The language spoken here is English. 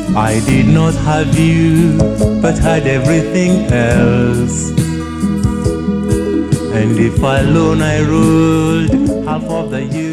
I did not have you, but had everything else. And if alone I ruled half of the year,